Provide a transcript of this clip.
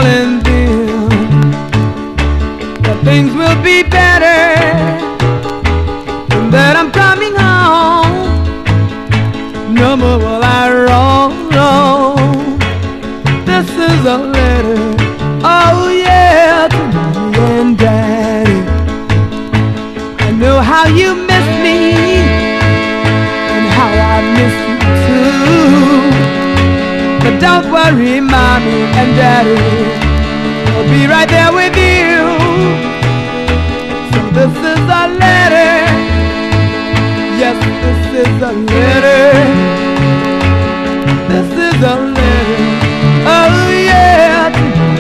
telling them that things will be better and that I'm coming home. No more will I roam. This is a letter, oh yeah, to mommy and daddy. I know how you miss me and how I miss you too. But don't worry, mommy and daddy, I'll be right there with you. So this is a letter, yes, this is a letter